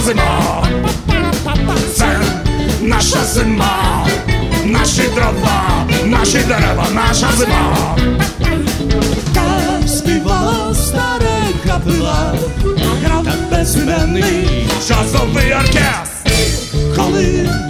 зима, це наша зима, наші дрова, наші дерева, наша зима. Так співала старенька пила, грав безіменний джазовий оркестр. коли